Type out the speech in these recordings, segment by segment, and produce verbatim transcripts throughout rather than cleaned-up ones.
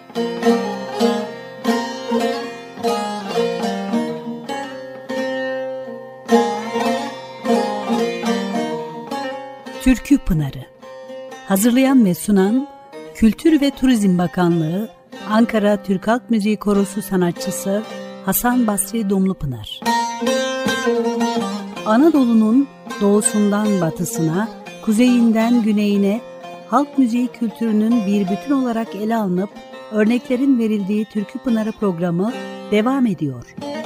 Türkü Pınarı. Hazırlayan ve sunan Kültür ve Turizm Bakanlığı, Ankara Türk Halk Müziği Korosu sanatçısı Hasan Basri Dumlupınar. Anadolu'nun doğusundan batısına, kuzeyinden güneyine halk müziği kültürünün bir bütün olarak ele alınıp örneklerin verildiği Türkü Pınarı programı devam ediyor.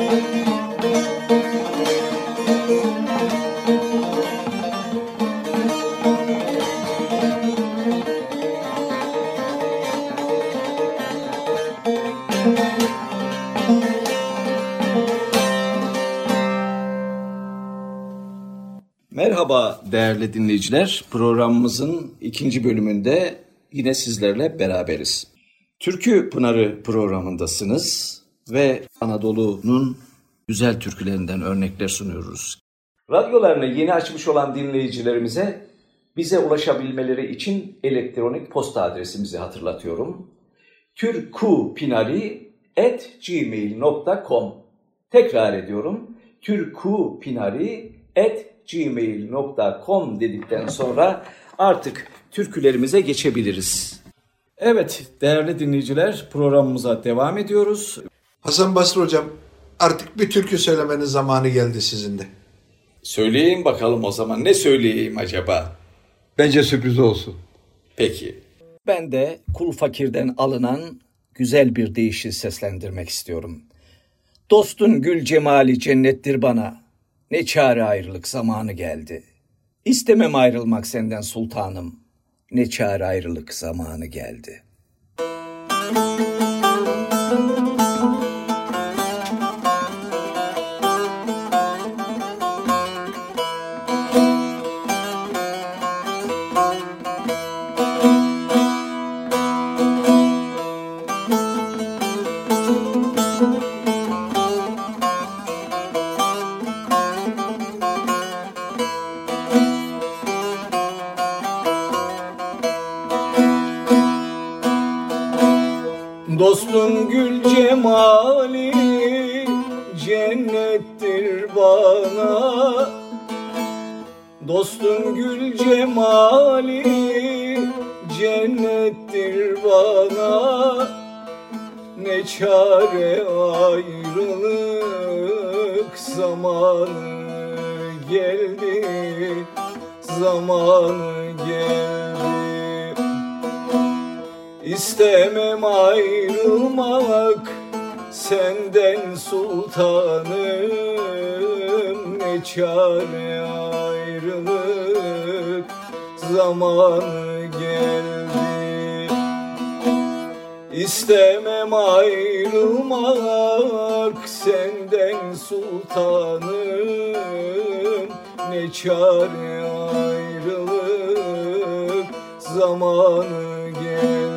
Merhaba değerli dinleyiciler, programımızın ikinci bölümünde yine sizlerle beraberiz. Türkü Pınarı programındasınız ve Anadolu'nun güzel türkülerinden örnekler sunuyoruz. Radyolarını yeni açmış olan dinleyicilerimize bize ulaşabilmeleri için elektronik posta adresimizi hatırlatıyorum. türkupinari at gmail nokta com. Tekrar ediyorum. türkupinari at gmail nokta com dedikten sonra artık türkülerimize geçebiliriz. Evet değerli dinleyiciler, programımıza devam ediyoruz. Hasan Basri hocam, artık bir türkü söylemenin zamanı geldi sizin de. Söyleyeyim bakalım o zaman. Ne söyleyeyim acaba? Bence sürpriz olsun. Peki. Ben de Kul Fakir'den alınan güzel bir deyişi seslendirmek istiyorum. Dostun gül cemali cennettir bana. Ne çare ayrılık zamanı geldi. İstemem ayrılmak senden sultanım. Ne çare ayrılık zamanı geldi. Dostun gül cemali cennettir bana. Dostun gül cemali cennettir bana. Ne çare ayrılık zamanı geldi, zamanı geldi. İstemem ayrılmak senden sultanım. Ne çare ayrılık zamanı geldi. İstemem ayrılmak senden sultanım. Ne çare ayrılık zamanı geldi.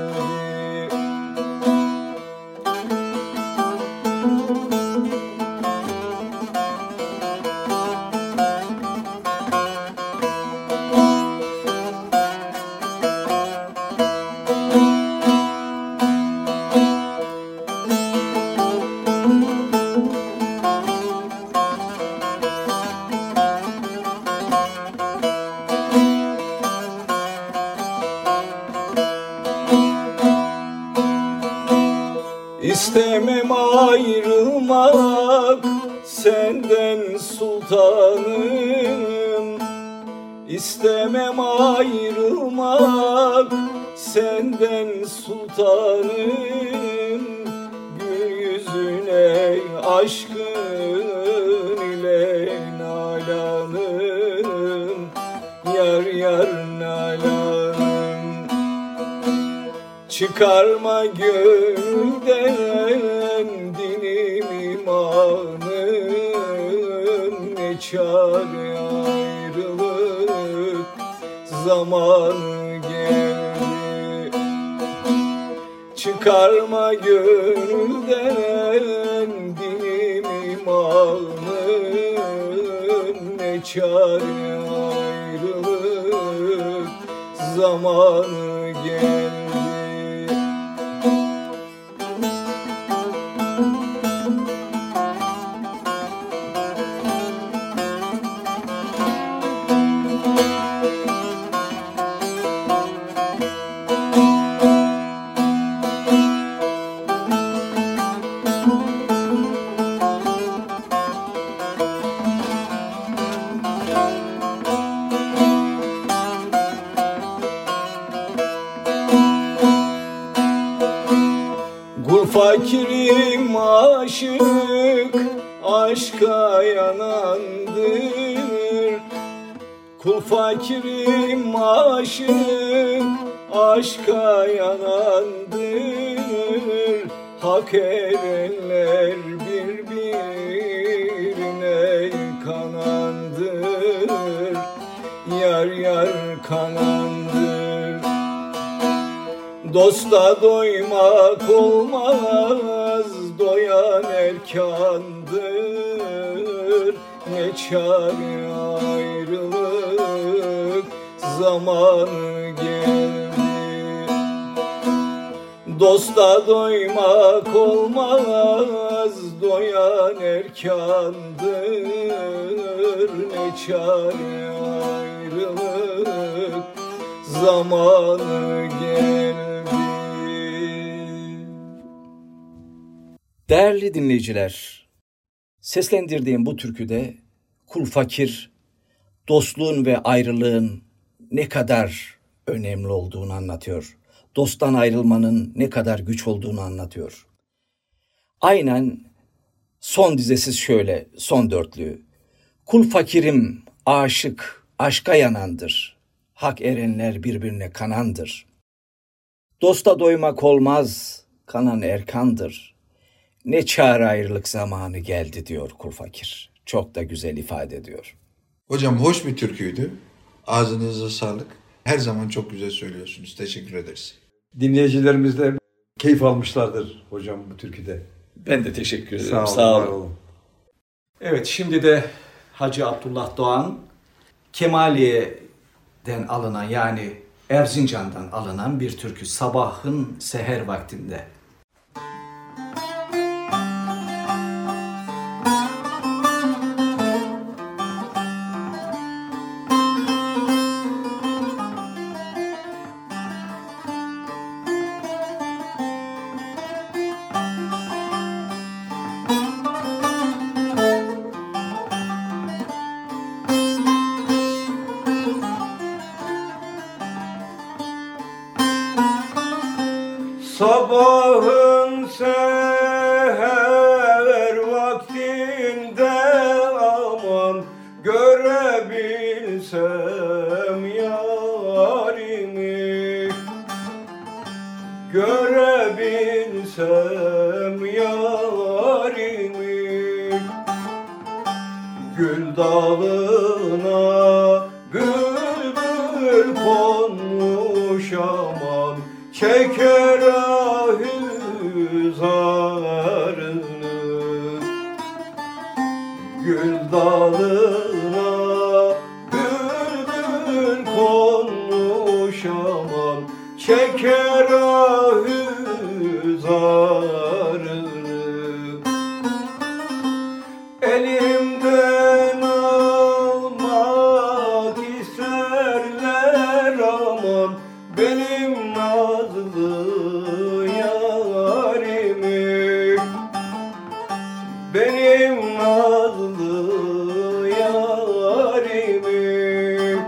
İstemem ayrılmak senden sultanım. İstemem ayrılmak senden sultanım. Gül yüzüne aşkın ile nalanım. Yar yar nalanım. Çıkarma gönülden dinim imanım. Ne çare ayrılık zamanı geldi. Çıkarma gönülden dinim imanım. Ne çare ayrılık zamanı geldi. fakirim aşık, aşka yanandır. Kul fakirim aşık, aşka yanandır. Hak erenler birbirine kanandır. Yar yar kanandır. Dosta doymak olmaz, doyan erkandır. Ne çare ayrılık zamanı geldi. Dosta doymak olmaz, doyan erkandır. Ne çare ayrılık zamanı geldi. Değerli dinleyiciler, seslendirdiğim bu türküde kul fakir, dostluğun ve ayrılığın ne kadar önemli olduğunu anlatıyor. Dosttan ayrılmanın ne kadar güç olduğunu anlatıyor. Aynen son dizesi şöyle, son dörtlüğü. Kul fakirim aşık, aşka yanandır. Hak erenler birbirine kanandır. Dosta doymak olmaz, kanan erkandır. Ne çare ayrılık zamanı geldi diyor kul fakir. Çok da güzel ifade ediyor. Hocam hoş bir türküydü. Ağzınıza sağlık. Her zaman çok güzel söylüyorsunuz. Teşekkür ederiz. Dinleyicilerimiz de keyif almışlardır hocam bu türküde. Ben de teşekkür ederim. Sağ olun. Sağ var olun. olun. Evet, şimdi de Hacı Abdullah Doğan Kemaliye'den alınan, yani Erzincan'dan alınan bir türkü, Sabahın Seher Vaktinde. Sabahın seher vaktinde aman görebilsem yarimi, görebilsem yarimi, gül dalına bülbül konmuş aman çeker ahüzarını, gül dalına bülbül konmuş aman çeker ahüzarını. Elimden almak isterler aman benim nazlı yarimi, benim nazlı yarimi.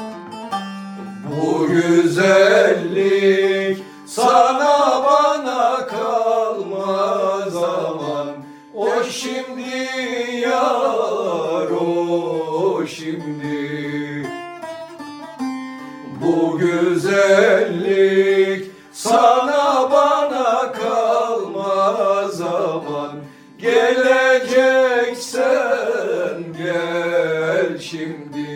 Bu güzellik sana bana kalmaz aman, o şimdi yar, o şimdi. Bu güzellik sana bana kalmaz aman, geleceksen gel şimdi.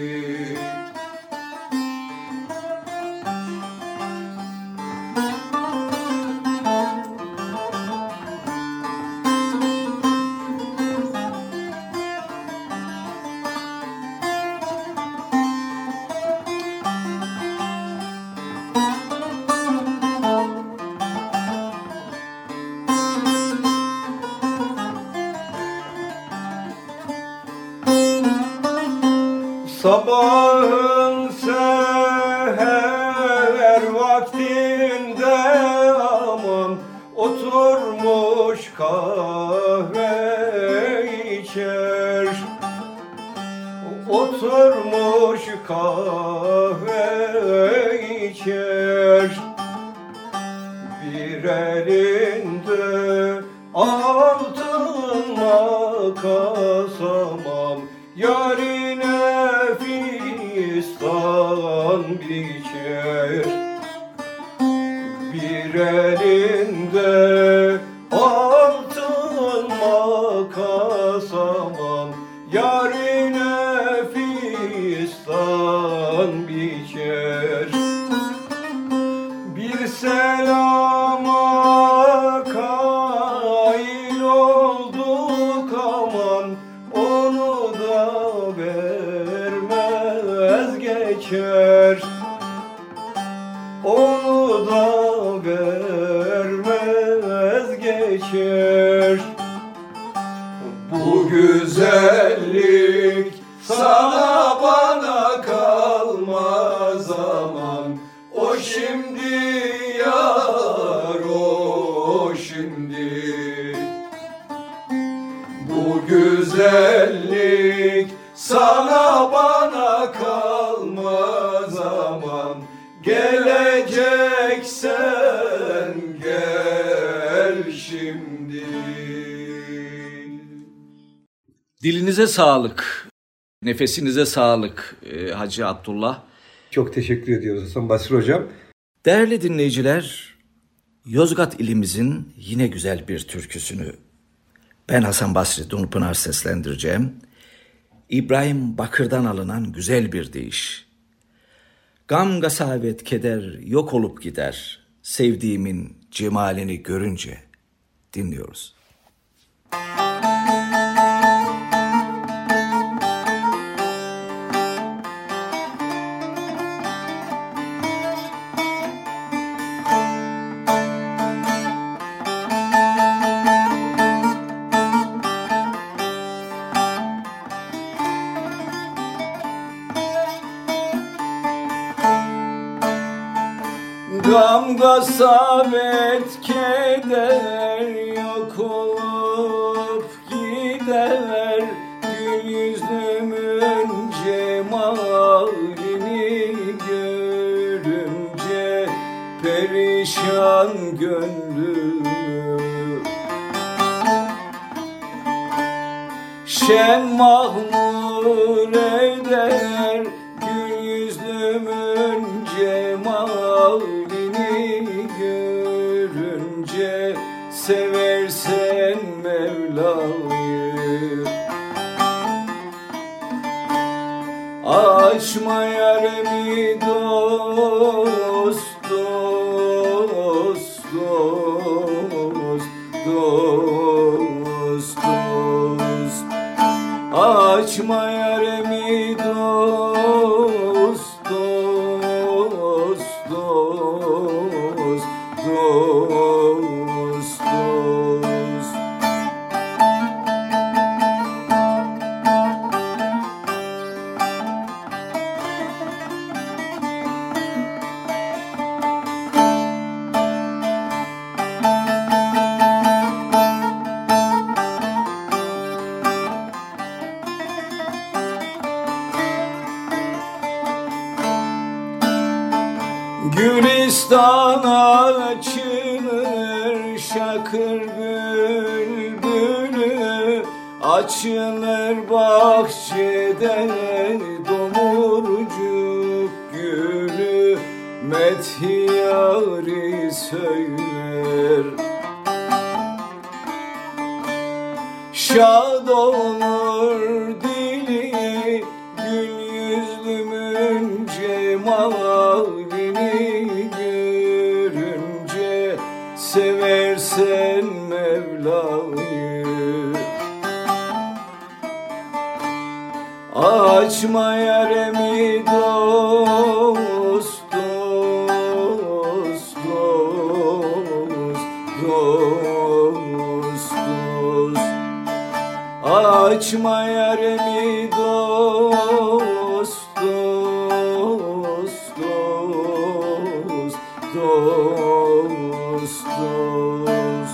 Sabahın seher vaktinde aman oturmuş kahve içer, oturmuş kahve içer, Bir elinde altın makas aman, yarine fistan biçer. Bir elinde altın makas aman, yarine fistan biçer. Bir selama kail olduk aman, onu da vermez geçer. Onu da vermez geçer. Bu güzellik sana bana kalmaz aman, o şimdi yar, o şimdi. Bu güzellik sana bana kalmaz aman, geleceksen gel şimdi. Dilinize sağlık, nefesinize sağlık e, Hacı Abdullah. Çok teşekkür ediyoruz Hasan Basri Hocam. Değerli dinleyiciler, Yozgat ilimizin yine güzel bir türküsünü ben Hasan Basri Dunpınar seslendireceğim. İbrahim Bakır'dan alınan güzel bir deyiş. Gam, gasavet, keder yok olup gider, sevdiğimin cemalini görünce. Dinliyoruz. Gam, gasavet, keder yok olup gider, gül yüzlümün cemalini görünce perişan gönlümü. Şen mahmur eder gül yüzlümün cemalini görünce, seversen Mevla'yı. Açma yaremi dost, dost, dost, dost, dost. Açma yaremi dost, dost, dost, dost, dost. Gülistan açılır şakır bülbülü, açılır bahçede domurcuk gülü, methi yâri söyler. Şad olur dili gül yüzlümün cemalini görünce, seversen Mevla'yı. Açma yaremi dost, dost, dost, dost, dost. Açma yaremi dost, dost, dost, dost, dost.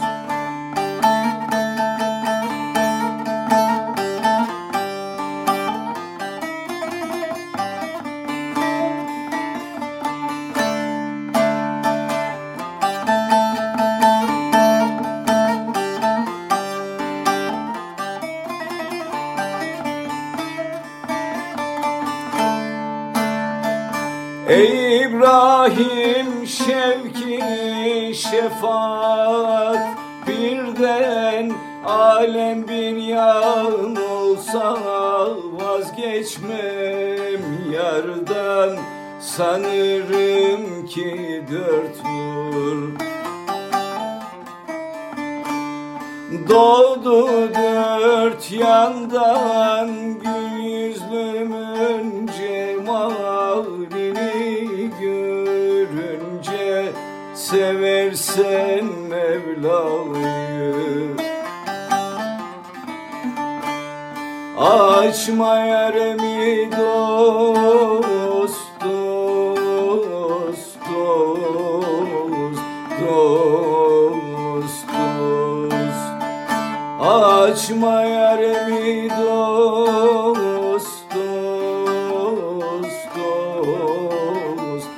Ey İbrahim şevki şefaat, birden alem bir yan olsa vazgeçmem yardan, sanırım ki dört vur. Doğdu dört yandan gül yüzlümün cemalini görünce, seversen Mevla'yı açma yaremi dost, dost, dost, dost, dost. Açma yaremi dost, dost, dost,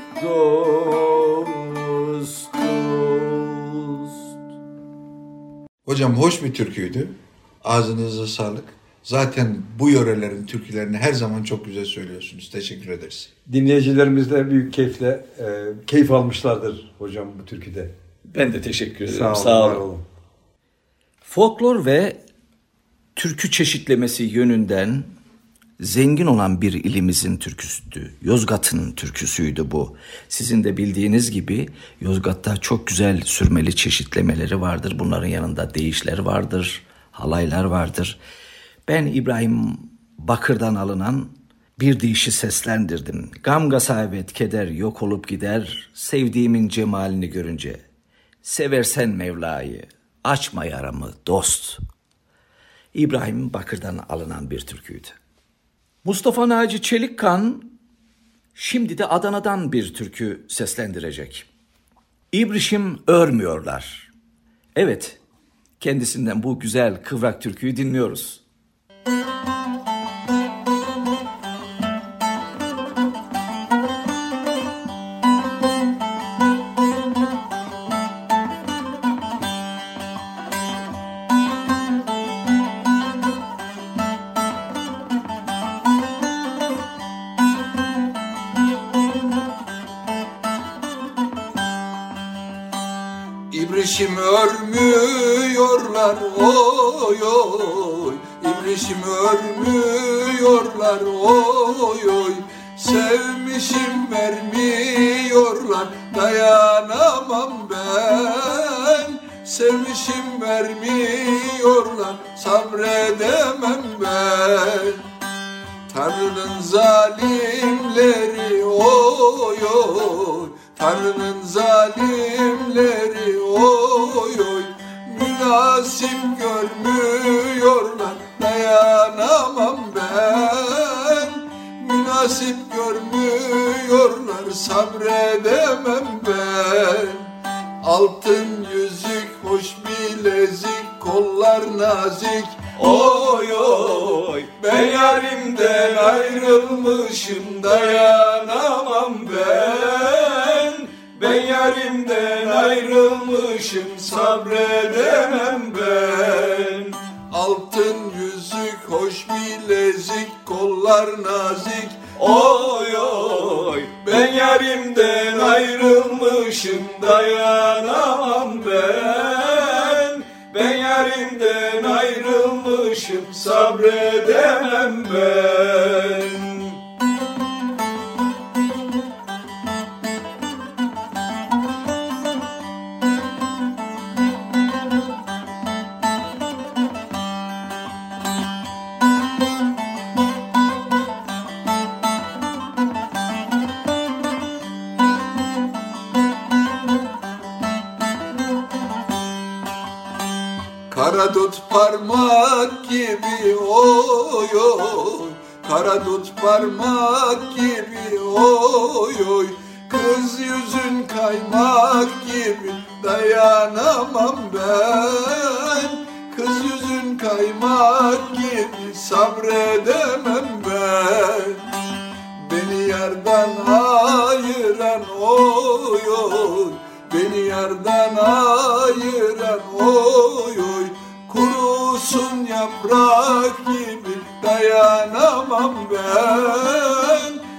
dost, dost. Hocam hoş bir türküydü. Ağzınıza sağlık. Zaten bu yörelerin türkülerini her zaman çok güzel söylüyorsunuz. Teşekkür ederiz. Dinleyicilerimiz de büyük keyifle e, keyif almışlardır hocam bu türküde. Ben de teşekkür ederim. Sağ olun. Sağ olun. Var olun. Folklor ve türkü çeşitlemesi yönünden zengin olan bir ilimizin türküsüydü. Yozgat'ın türküsüydü bu. Sizin de bildiğiniz gibi Yozgat'ta çok güzel sürmeli çeşitlemeleri vardır. Bunların yanında deyişler vardır, halaylar vardır. Ben İbrahim Bakır'dan alınan bir deyişi seslendirdim. Gam gasabet keder yok olup gider, sevdiğimin cemalini görünce. Seversen Mevla'yı, açma yaramı dost. İbrahim Bakır'dan alınan bir türküydü. Mustafa Naci Çelikkan şimdi de Adana'dan bir türkü seslendirecek. İbrişim örmüyorlar. Evet, kendisinden bu güzel kıvrak türküyü dinliyoruz. İbrişim örmüyorlar oy oy, İbrişim örmüyorlar oy oy, sevmişim vermiyorlar, dayanamam ben. Sevmişim vermiyorlar, sabredemem ben. Tanrı'nın zalimleri oy oy, Tanrı'nın zalimleri oy oy, münasip görmüyorlar, dayanamam ben. Münasip görmüyorlar, sabredemem ben. Altın yüzük, hoş bilezik, kollar nazik, oy oy, ben yarimden ayrılmışım, dayanamam ben. Ben yarimden ayrılmışım, sabredemem ben. Altın yüzük, hoş bilezik, kollar nazik, oy oy, ben yarimden ayrılmışım, dayanamam ben. Ben yarimden ayrılmışım, sabredemem ben. Karadut parmak gibi oy oy, Karadut parmak gibi oy oy, kız yüzün kaymak gibi, dayanamam ben. Kız yüzün kaymak gibi, sabredemem ben. Beni yardan ayıran oy oy, beni yardan ayıran oy oy, kurusun yaprak gibi, dayanamam ben. Kurusun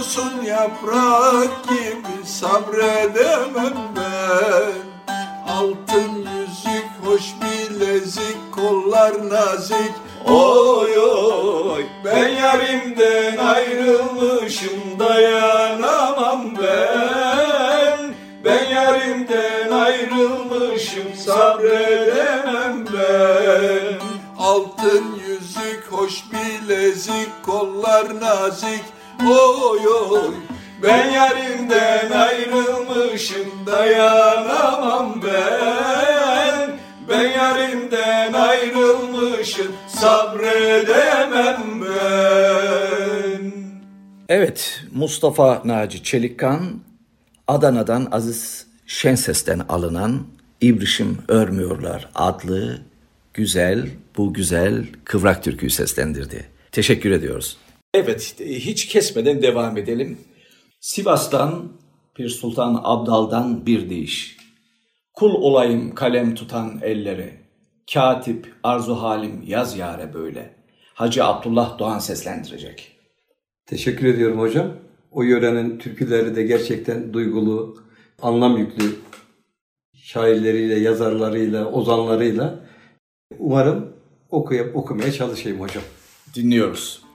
olsun yaprak gibi sabredemem ben. Altın yüzük, hoş bilezik, kollar nazik. Oy oy, ben yarimden ayrılmışım, dayanamam ben. Ben yarimden ayrılmışım, sabredemem ben. Altın yüzük, hoş bilezik, kollar nazik. Oy oy, Ben yarimden ayrılmışım, dayanamam ben. Ben yarimden ayrılmışım, sabredemem ben. Evet, Mustafa Naci Çelikkan, Adana'dan Aziz Şenses'ten alınan İbrişim Örmüyorlar adlı güzel, bu güzel kıvrak türküyü seslendirdi. Teşekkür ediyoruz. Evet, hiç kesmeden devam edelim. Sivas'tan Pir Sultan Abdal'dan bir deyiş. Kul olayım kalem tutan ellere, katip arzu halim yaz yâre böyle. Hacı Abdullah Doğan seslendirecek. Teşekkür ediyorum hocam. O yörenin türküleri de gerçekten duygulu, anlam yüklü şairleriyle, yazarlarıyla, ozanlarıyla. Umarım okuyup okumaya çalışayım hocam. Dinliyoruz.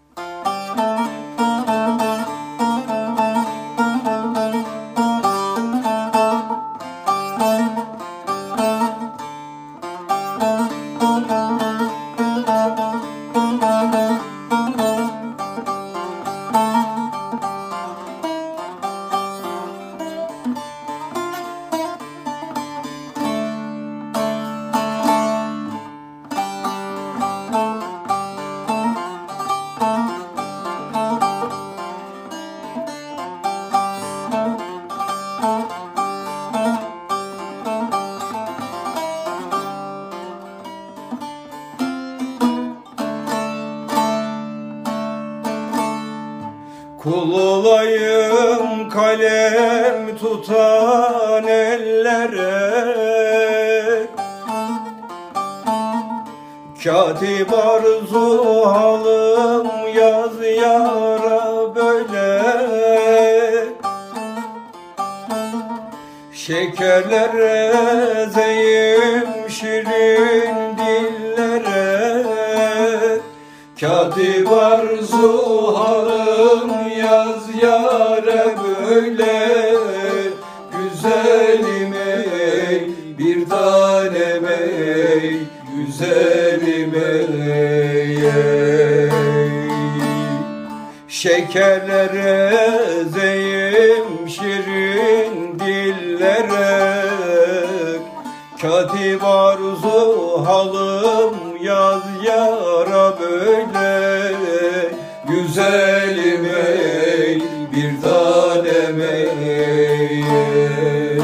Kul olayım kalem tutan ellere, katip arzu halım yaz yara böyle. Şekerlere ezeyim şirin dillere, katip arzu halım yaz yâre böyle. Güzelim ey, bir tanem ey, güzelim ey, ey. Şekerlere ezeyim şirin dillere, katip arzu halım yaz yara böyle. Güzelim ey, bir tanem ey, ey.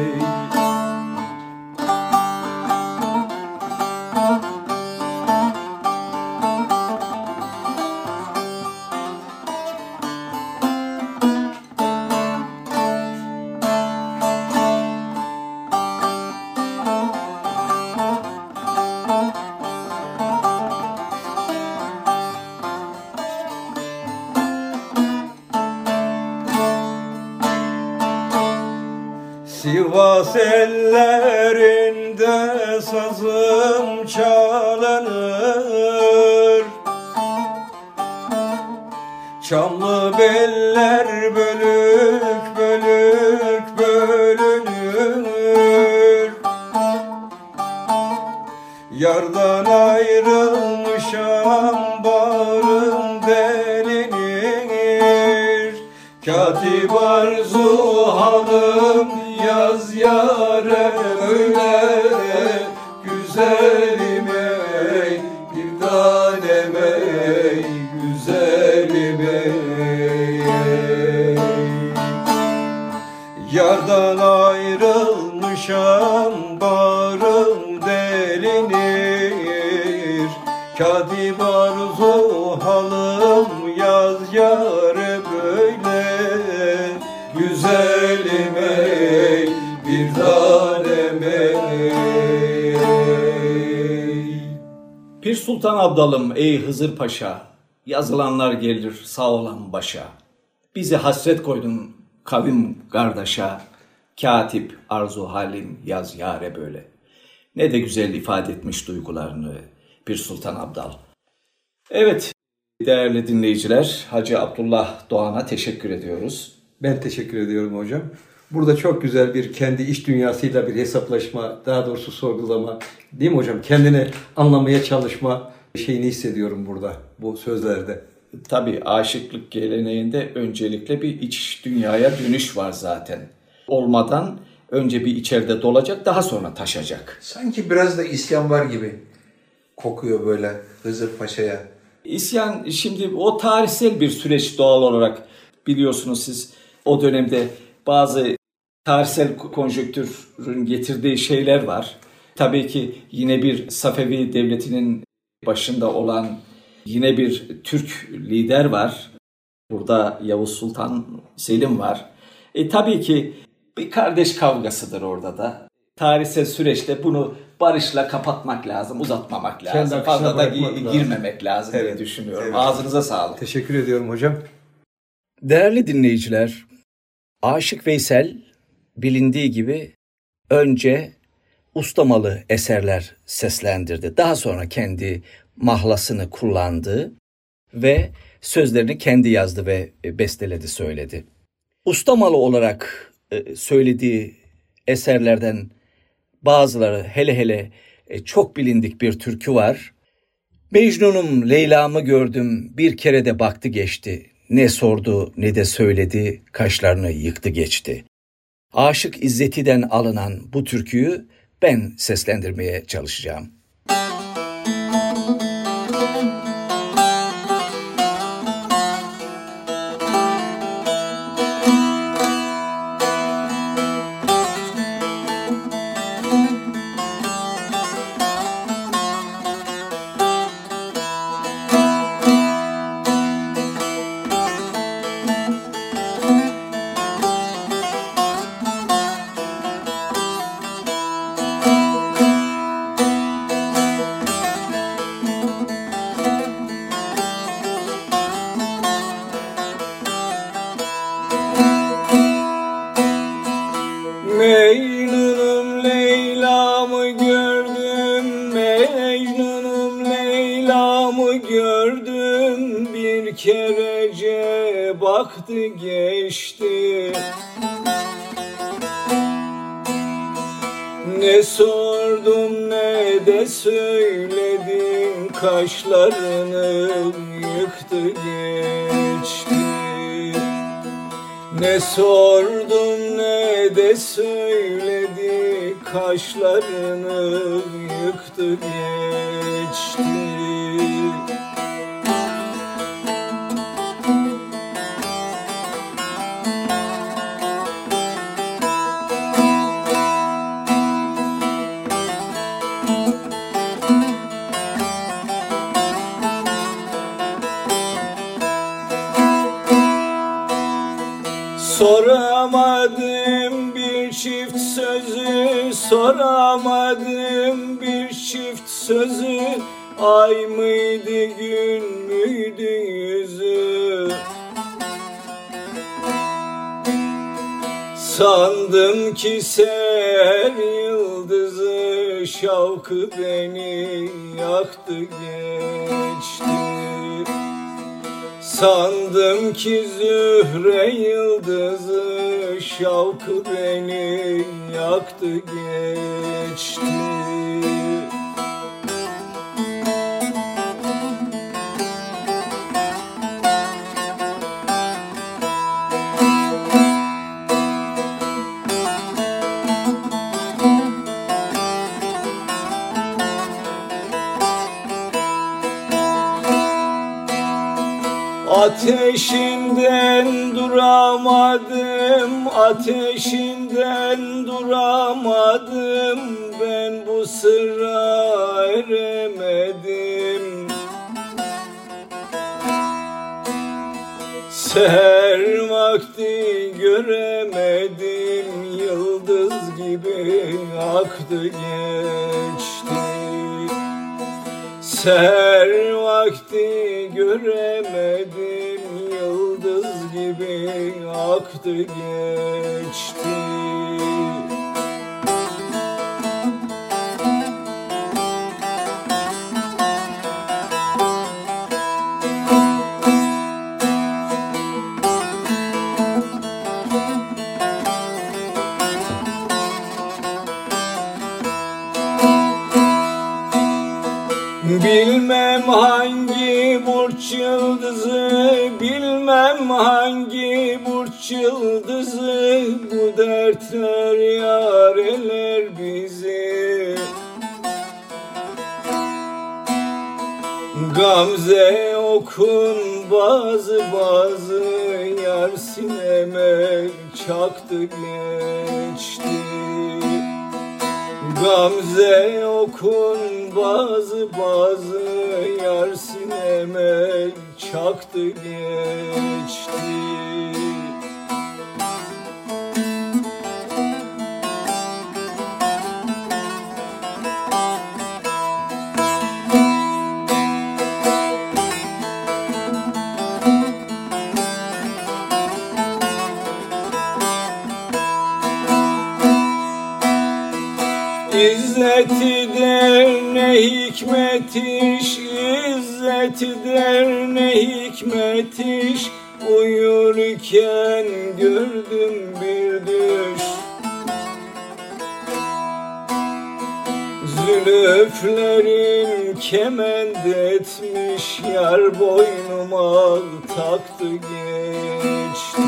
Sivas ellerinde sazım çalınır, çamlı beller bölük bölük bölünür. Yardan ayrılmışam bağrım delinir, katip arzu halım yaz yâre öyle. Güzelim ey, bir tanem ey, güzelim ey, ey. Yardan ayrılmışam bağrım delinir, katip arzu halım yaz yâre böyle. Güzelim ey, bir tanem ey. Pir Sultan Abdalım ey Hızır Paşa, yazılanlar gelir sağ olan başa. Bizi hasret koydun kavim kardeşe, katip arzu halim yaz yare böyle. Ne de güzel ifade etmiş duygularını Pir Sultan Abdal. Evet değerli dinleyiciler, Hacı Abdullah Doğan'a teşekkür ediyoruz. Ben teşekkür ediyorum hocam. Burada çok güzel bir kendi iç dünyasıyla bir hesaplaşma, daha doğrusu sorgulama, değil mi hocam? Kendini anlamaya çalışma şeyini hissediyorum burada, bu sözlerde. Tabii aşıklık geleneğinde öncelikle bir iç dünyaya dönüş var zaten. Olmadan önce bir içeride dolacak, daha sonra taşacak. Sanki biraz da isyan var gibi kokuyor böyle Hızır Paşa'ya. İsyan şimdi o tarihsel bir süreç doğal olarak, biliyorsunuz siz o dönemde bazı tarihsel konjonktürün getirdiği şeyler var. Tabii ki yine bir Safevi devletinin başında olan yine bir Türk lider var. Burada Yavuz Sultan Selim var. E tabii ki bir kardeş kavgasıdır orada da. Tarihsel süreçte bunu barışla kapatmak lazım, uzatmamak lazım. Fazla da gi- girmemek lazım evet, diye düşünüyorum. Evet. Ağzınıza sağlık. Teşekkür ediyorum hocam. Değerli dinleyiciler, Aşık Veysel bilindiği gibi önce ustamalı eserler seslendirdi. Daha sonra kendi mahlasını kullandı ve sözlerini kendi yazdı ve besteledi, söyledi. Ustamalı olarak söylediği eserlerden bazıları, hele hele çok bilindik bir türkü var. Mecnun'um Leyla'mı gördüm, bir kere de baktı geçti. Ne sordu ne de söyledi, kaşlarını yıktı geçti. Aşık İzzeti'den alınan bu türküyü ben seslendirmeye çalışacağım. Mecnunum Leyla'mı gördüm, Mecnunum Leyla'mı gördüm, bir kerece baktı geçti. Ne sordum ne de söyledim, kaşlarını yıktı geçti. Ne sordum ne de söyledi, kaşlarını yıktı geçti. Soramadım bir çift sözü, soramadım bir çift sözü, ay mıydı gün müydü yüzü. Sandım ki seher yıldızı, şavkı beni yaktı geçti. Sandım ki zühre yıldızı, şavkı beni yaktı geçti. Ateşinden duramadım, ateşinden duramadım, ben bu sırra eremedim. Seher vakti göremedim, yıldız gibi aktı geçti. Seher vakti göremedim, yıldız gibi aktı geçti. Bilmem hangi burç yıldızı, bilmem hangi burç yıldızı, bu dertler yareler bizi. Gamze okun bazı bazı, yar sineme çaktı geçti. Gamze okun bazı bazı, yar sineme çaktı geçti. İzzeti der ne hikmet iş, İzzeti der ne hikmet iş, uyurken gördüm bir düş. Zülüflerin kement etmiş, yar boynuma taktı geçti.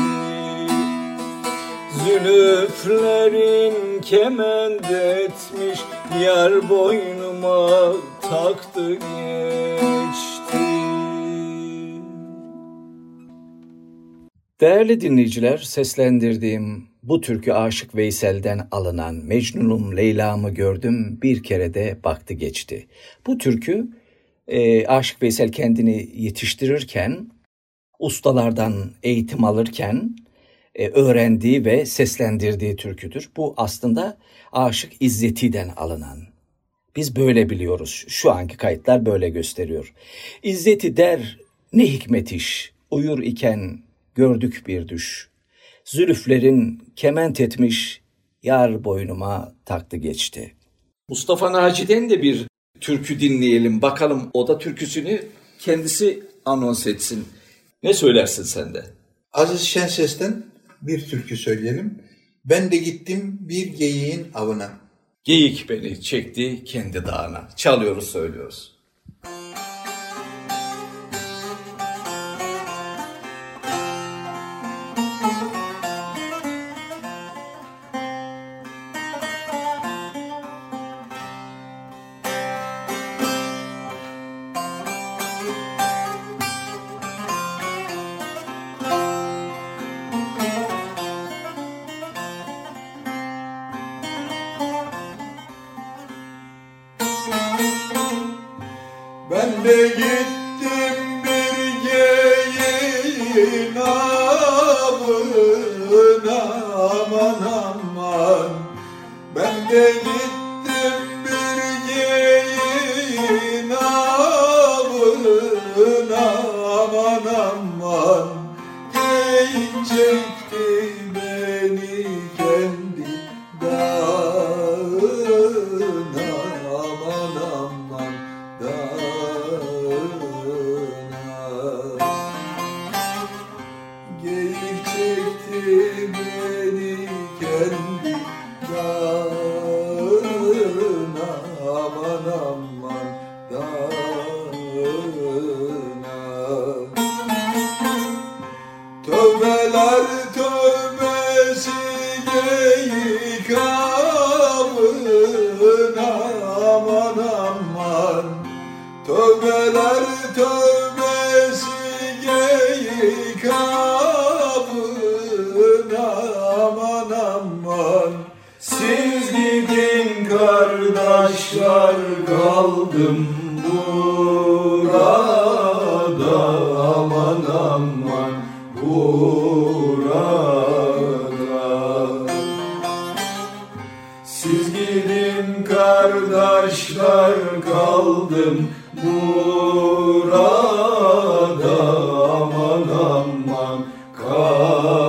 Zülüflerin kement etmiş, yar boynuma taktı geçti. Değerli dinleyiciler, seslendirdiğim bu türkü Aşık Veysel'den alınan Mecnun'um Leyla'mı gördüm bir kere de baktı geçti. Bu türkü e, Aşık Veysel kendini yetiştirirken, ustalardan eğitim alırken e, öğrendiği ve seslendirdiği türküdür. Bu aslında Aşık İzzeti'den alınan. Biz böyle biliyoruz. Şu anki kayıtlar böyle gösteriyor. İzzeti der ne hikmet iş, uyur iken gördük bir düş. Zülüflerin kement etmiş, yar boynuma taktı geçti. Mustafa Naci'den de bir türkü dinleyelim. Bakalım o da türküsünü kendisi anons etsin. Ne söylersin sen de? Aziz Şenses'ten bir türkü söyleyelim. Ben de gittim bir geyiğin avına. Geyik beni çekti kendi dağına. Çalıyoruz, söylüyoruz. Ben de gittim bir geyiğin avına, aman aman. Ben de gittim bir geyiğin avına, aman aman. Geyik çekti beni kendi dağına, aman aman dağına. Geyik çekti beni kendi dağına, aman aman dağına. Tövbeler tövbesi geyik avına, aman aman. Tövbeler tövbesi geyik avına, aman aman. Siz gidin kardeşler, kaldım burada, aman aman burada. Siz gidin kardeşler, kaldım burada, aman aman kaldım.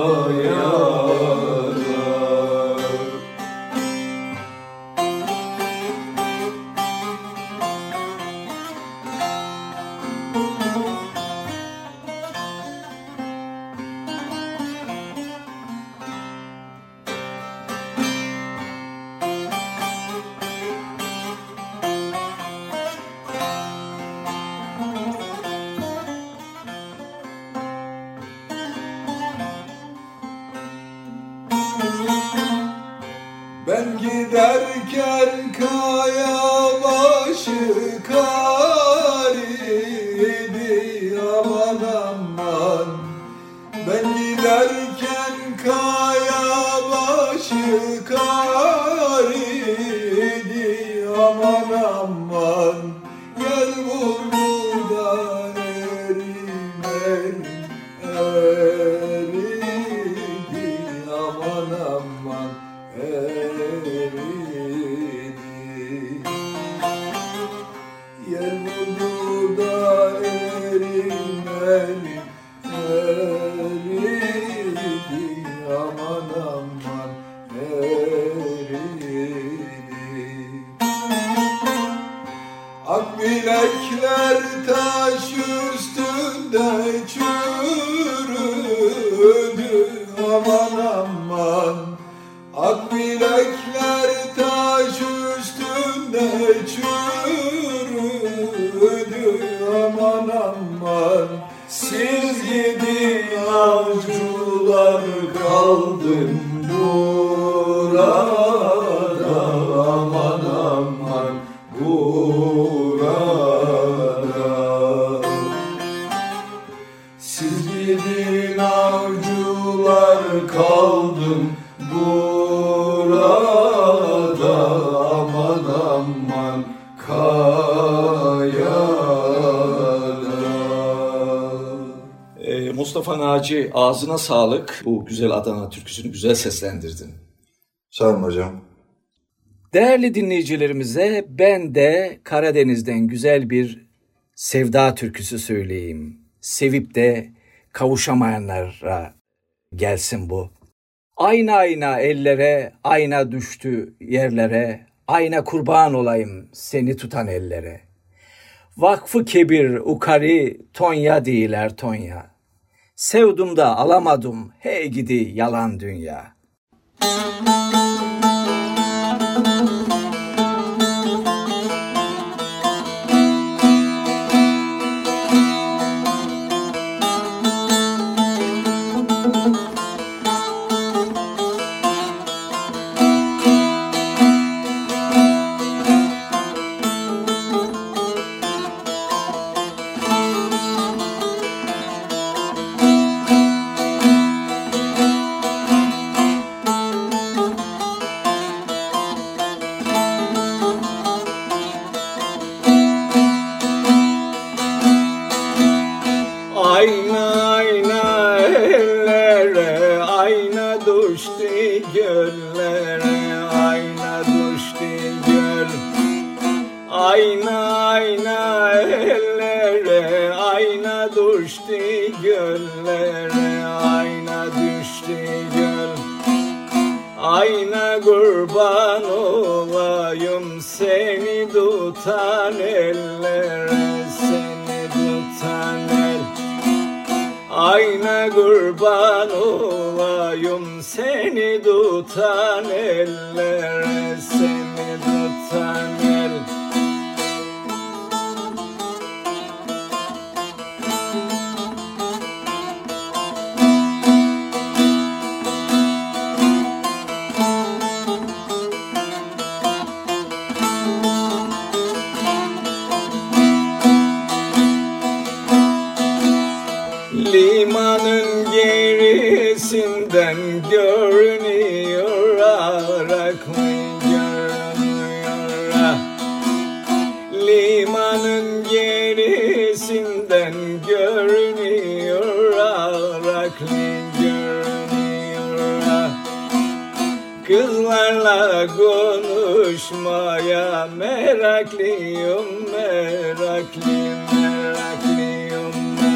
kaya başı kar idi aman aman. Ben giderken kaya başı kar idi aman aman. Gel vur buradan erim erim eridi aman aman eridi. Gel vur buradan erim erim eridi aman aman eridi. Akbilekler taş üstünde çürüdü aman aman. Akbilekler taş üstünde çürüdü aman aman. Siz gidin avcılar kaldım burada aman aman burada. Siz gidin avcılar kaldım burada aman aman kayada. Ee, Mustafa Naci, ağzına sağlık. Bu güzel Adana türküsünü güzel seslendirdin. Sağ olun hocam. Değerli dinleyicilerimize ben de Karadeniz'den güzel bir sevda türküsü söyleyeyim. Sevip de kavuşamayanlara gelsin bu. Ayna ayna ellere, ayna düştü yerlere, ayna kurban olayım seni tutan ellere. Vakfı kebir ukari Tonya değiller Tonya. Sevdum da alamadım hey gidi yalan dünya. Ayna ayna ellere, ayna düştü göllere, ayna düştü göl. Ayna ayna ellere, ayna düştü göllere, ayna düştü göl. Ayna kurban olayım seni tutan ellere, seni tutan el. Ayna kurban olayım seni tutan ellere, seni tutan el. Limanın gerisinden görünüyor Araklı görünüyor. Limanın gerisinden görünüyor Araklı görünüyor. Kızlarla konuşmaya meraklıyım, meraklıyım, meraklıyım.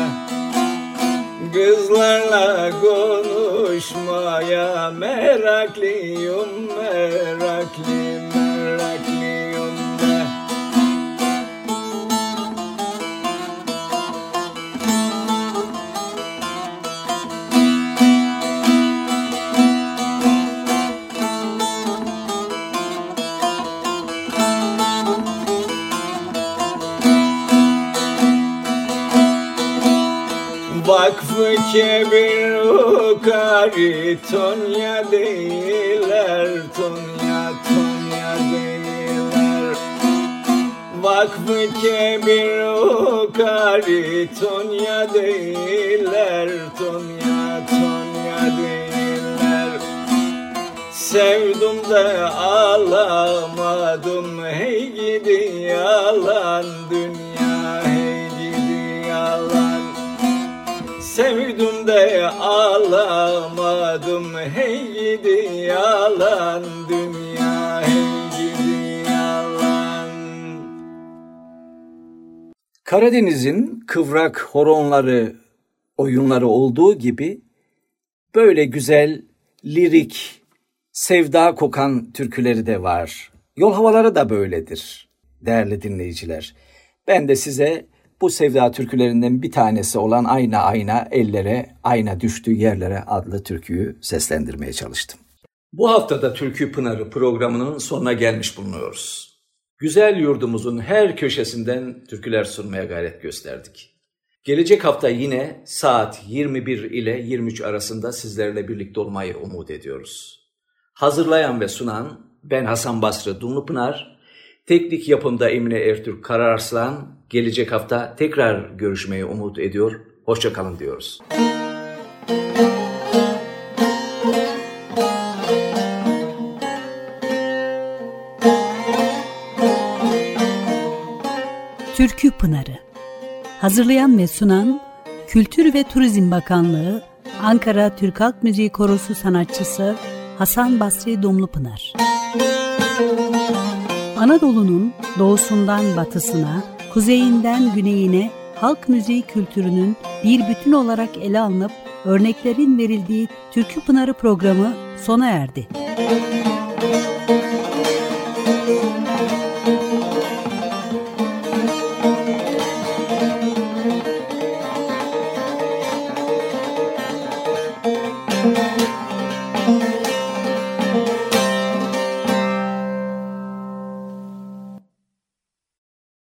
Kızlarla konuşmaya meraklıyım, meraklıyım, meraklıyım da. Vakfı kebir ukari Tonya değiller, Tonya, Tonya değiller. Vakfı kebir ukari Tonya değiller, Tonya, Tonya değiller. Sevdim de alamadım, hey gidi yalan dünya, hey gidi yalan. Sevdim de alamadım, hey gidi yalan dünya, hey gidi yalan. Karadeniz'in kıvrak horonları, oyunları olduğu gibi böyle güzel, lirik, sevda kokan türküleri de var. Yol havaları da böyledir değerli dinleyiciler. Ben de size bu sevda türkülerinden bir tanesi olan Ayna Ayna Ellere, Ayna Düştü Yerlere adlı türküyü seslendirmeye çalıştım. Bu haftada Türkü Pınarı programının sonuna gelmiş bulunuyoruz. Güzel yurdumuzun her köşesinden türküler sunmaya gayret gösterdik. Gelecek hafta yine saat yirmi bir ile yirmi üç arasında sizlerle birlikte olmayı umut ediyoruz. Hazırlayan ve sunan ben Hasan Basri Dumlupınar, teknik yapımda Emine Ertürk Kararslan. Gelecek hafta tekrar görüşmeyi umut ediyor. Hoşça kalın diyoruz. Türkü Pınarı. Hazırlayan ve sunan Kültür ve Turizm Bakanlığı, Ankara Türk Halk Müziği Korosu sanatçısı Hasan Basri Dumlupınar. Anadolu'nun doğusundan batısına, kuzeyinden güneyine halk müziği kültürünün bir bütün olarak ele alınıp örneklerin verildiği Türkü Pınarı programı sona erdi.